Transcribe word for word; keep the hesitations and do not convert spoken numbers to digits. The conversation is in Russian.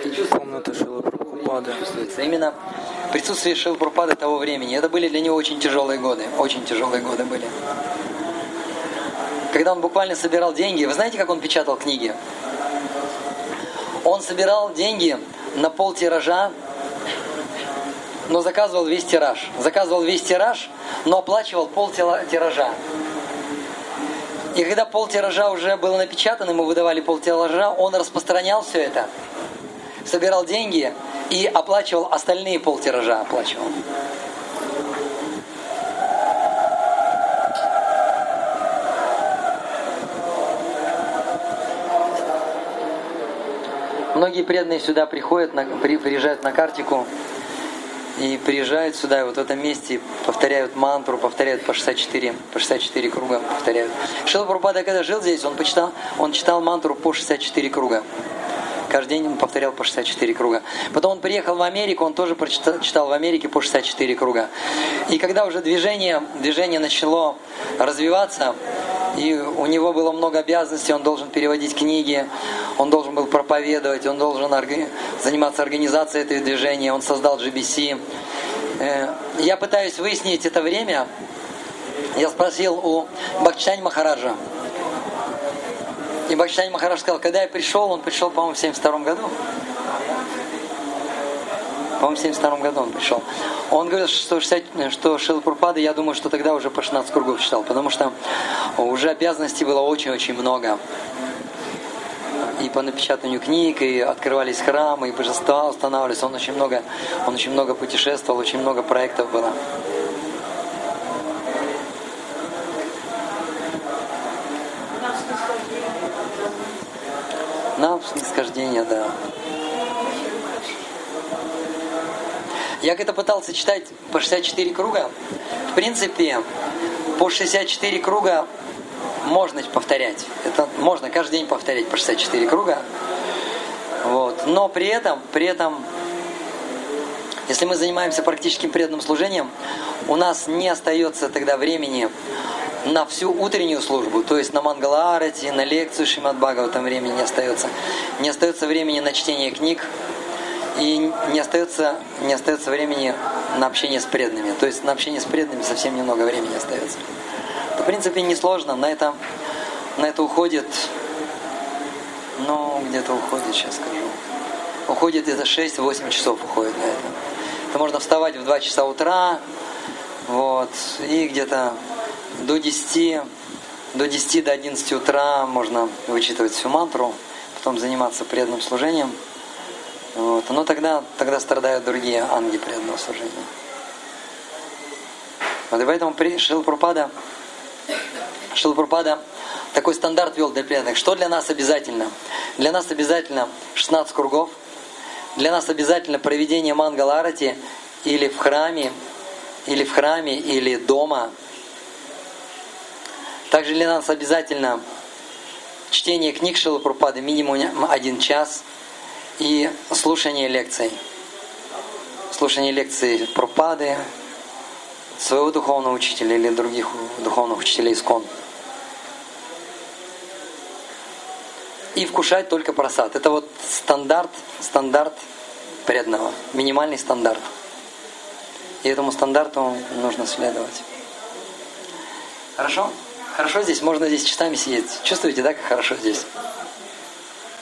Комната Шрилы Прабхупады. Чувствуется. Именно присутствие Шрилы Прабхупады того времени. Это были для него очень тяжелые годы. Очень тяжелые годы были. Когда он буквально собирал деньги, вы знаете, как он печатал книги? Он собирал деньги на полтиража, но заказывал весь тираж. Заказывал весь тираж, но оплачивал полтиража. И когда полтиража уже было напечатано, ему выдавали полтиража, он распространял все это, собирал деньги и оплачивал остальные полтиража. Оплачивал. Многие преданные сюда приходят, на, при, приезжают на Картику и приезжают сюда, и вот в этом месте повторяют мантру, повторяют по шестьдесят четыре, по шестьдесят четыре круга повторяют. Шрила Прабхупада, когда жил здесь, он почитал, он читал мантру по шестьдесят четыре круга. Каждый день он повторял по шестьдесят четыре круга. Потом он приехал в Америку, он тоже прочитал, читал в Америке по шестьдесят четыре круга. И когда уже движение, движение начало развиваться, и у него было много обязанностей, он должен переводить книги, он должен был проповедовать, он должен орга... заниматься организацией этого движения, он создал джи би си. Я пытаюсь выяснить это время. Я спросил у Бхактичани Махараджа. И Бхактичани Махарадж сказал, когда я пришел, он пришел, по-моему, в семьдесят втором году. По-моему, в семьдесят втором году он пришел. Он говорил, что, шестьдесят, что Шрила Прабхупада, я думаю, что тогда уже по шестнадцать кругов читал, потому что уже обязанностей было очень-очень много. И по напечатанию книг, и открывались храмы, и божества устанавливались. Он очень много, он очень много путешествовал, очень много проектов было. Нам снисхождение, да. Я когда пытался читать по шестьдесят четыре круга, в принципе, по шестьдесят четыре круга можно повторять. Это можно каждый день повторять по шестьдесят четыре круга. Вот. Но при этом, при этом, если мы занимаемся практическим преданным служением, у нас не остается тогда времени на всю утреннюю службу, то есть на Мангала-арати, на лекцию Шримад Бхагаватам времени не остается. Не остается времени на чтение книг, и не остается, не остается времени на общение с преданными. То есть на общение с преданными совсем немного времени остается. В принципе, несложно. На это, на это уходит, ну, где-то уходит, сейчас скажу. Уходит где-то шесть-восемь часов уходит на это. Это можно вставать в два часа утра, вот, и где-то до десяти, до десяти, до одиннадцати утра можно вычитывать всю мантру, потом заниматься преданным служением. Вот. Но тогда, тогда страдают другие анги преданного служения. Вот и поэтому Шрила Прабхупада, Шрила Прабхупада такой стандарт вел для преданных. Что для нас обязательно? Для нас обязательно шестнадцать кругов. Для нас обязательно проведение Мангала-арати или в храме, или в храме, или дома. Также для нас обязательно чтение книг Шрилы Прабхупады минимум один час и слушание лекций. Слушание лекций Прабхупады, своего духовного учителя или других духовных учителей ИСККОН. И вкушать только прасад. Это вот стандарт, стандарт преданного, минимальный стандарт. И этому стандарту нужно следовать. Хорошо? Хорошо здесь? Можно здесь часами сидеть. Чувствуете, да, как хорошо здесь?